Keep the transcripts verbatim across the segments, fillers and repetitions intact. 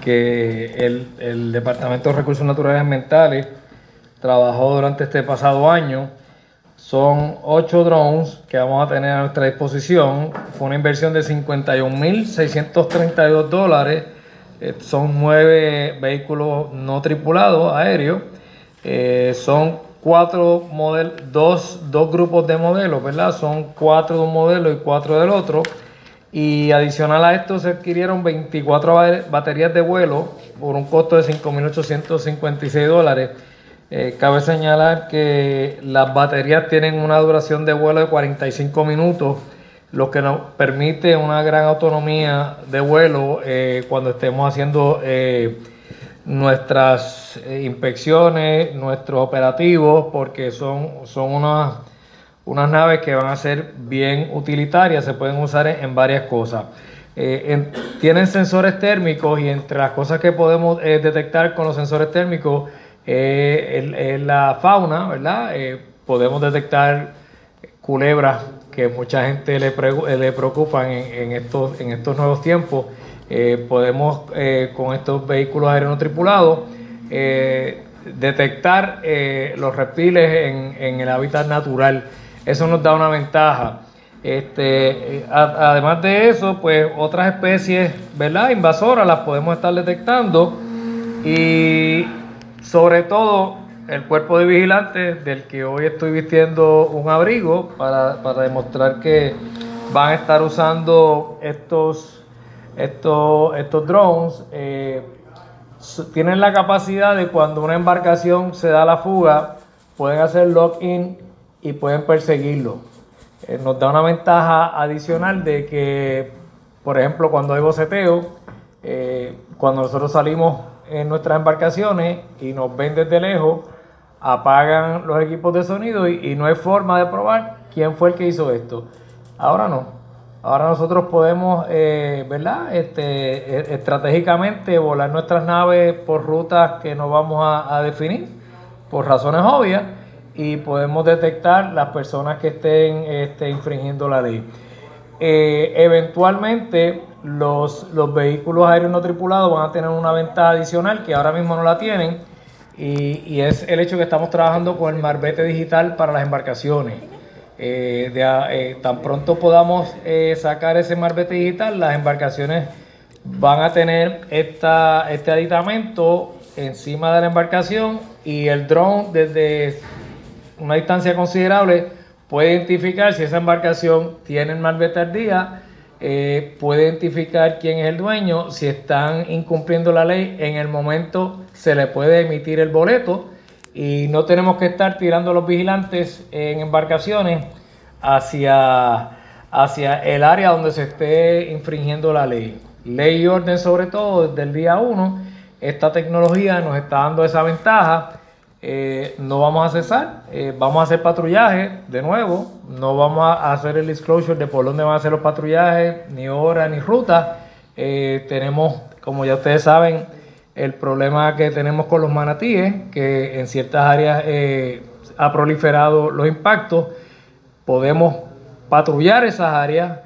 que el, el Departamento de Recursos Naturales Ambientales trabajó durante este pasado año. Son ocho drones que vamos a tener a nuestra disposición. Fue una inversión de cincuenta y un mil seiscientos treinta y dos dólares. Eh, son nueve vehículos no tripulados aéreos. Eh, son cuatro modelos, dos, dos grupos de modelos, ¿verdad? Son cuatro de un modelo y cuatro del otro. Y adicional a esto se adquirieron veinticuatro baterías de vuelo por un costo de cinco mil ochocientos cincuenta y seis dólares. Eh, cabe señalar que las baterías tienen una duración de vuelo de cuarenta y cinco minutos, lo que nos permite una gran autonomía de vuelo eh, cuando estemos haciendo eh, nuestras eh, inspecciones, nuestros operativos, porque son, son unas, unas naves que van a ser bien utilitarias, se pueden usar en, en varias cosas. Eh, en, tienen sensores térmicos y entre las cosas que podemos eh, detectar con los sensores térmicos Eh, en, en la fauna, ¿verdad? Eh, podemos detectar culebras que mucha gente le, pre, le preocupan en, en, estos, en estos nuevos tiempos. Eh, podemos, eh, con estos vehículos aéreos no tripulados, eh, detectar eh, los reptiles en, en el hábitat natural. Eso nos da una ventaja. Este, a, además de eso, pues otras especies, ¿verdad?, invasoras las podemos estar detectando, y sobre todo el cuerpo de vigilantes, del que hoy estoy vistiendo un abrigo para, para demostrar que van a estar usando estos, estos, estos drones. Eh, tienen la capacidad de, cuando una embarcación se da la fuga, pueden hacer lock-in y pueden perseguirlo. Eh, nos da una ventaja adicional de que, por ejemplo, cuando hay boceteo, eh, cuando nosotros salimos en nuestras embarcaciones y nos ven desde lejos, apagan los equipos de sonido y, y no hay forma de probar quién fue el que hizo esto. Ahora no. Ahora nosotros podemos, eh, ¿verdad?, este, estratégicamente volar nuestras naves por rutas que no vamos a, a definir por razones obvias, y podemos detectar las personas que estén este, infringiendo la ley. Eh, eventualmente los, los vehículos aéreos no tripulados van a tener una ventaja adicional que ahora mismo no la tienen, y, y es el hecho que estamos trabajando con el marbete digital para las embarcaciones. Eh, de, eh, tan pronto podamos eh, sacar ese marbete digital, las embarcaciones van a tener esta, este aditamento encima de la embarcación, y el drone desde una distancia considerable puede identificar si esa embarcación tiene el marbete al día, eh, puede identificar quién es el dueño. Si están incumpliendo la ley, en el momento se le puede emitir el boleto, y no tenemos que estar tirando a los vigilantes en embarcaciones hacia, hacia el área donde se esté infringiendo la ley. Ley y orden, sobre todo desde el día uno. Esta tecnología nos está dando esa ventaja. Eh, no vamos a cesar, eh, vamos a hacer patrullaje de nuevo, no vamos a hacer el disclosure de por dónde van a hacer los patrullajes, ni hora ni ruta. Eh, tenemos, como ya ustedes saben, el problema que tenemos con los manatíes, que en ciertas áreas eh, ha proliferado los impactos. Podemos patrullar esas áreas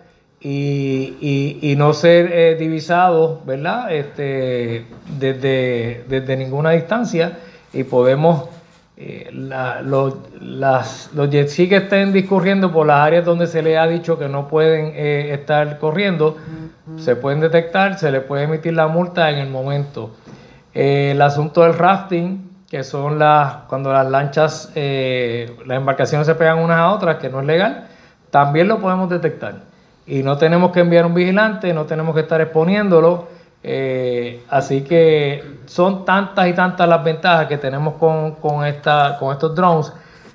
y, y, y no ser eh, divisados, ¿verdad?, este, desde, desde ninguna distancia. Y podemos, eh, la, los, las, los jet ski que estén discurriendo por las áreas donde se les ha dicho que no pueden eh, estar corriendo, uh-huh, se pueden detectar, se les puede emitir la multa en el momento. Eh, el asunto del rafting, que son las, cuando las lanchas, eh, las embarcaciones se pegan unas a otras, que no es legal, también lo podemos detectar. Y no tenemos que enviar un vigilante, no tenemos que estar exponiéndolo. Eh, así que son tantas y tantas las ventajas que tenemos con, con, esta, con estos drones,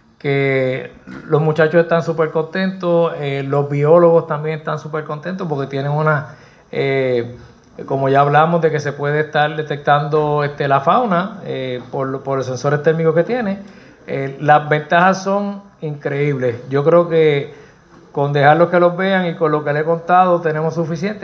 que los muchachos están súper contentos, eh, los biólogos también están súper contentos, porque tienen una, eh, como ya hablamos, de que se puede estar detectando este, la fauna eh, por, por los sensores térmicos que tiene. Eh, las ventajas son increíbles. Yo creo que con dejarlos que los vean y con lo que les he contado tenemos suficiente.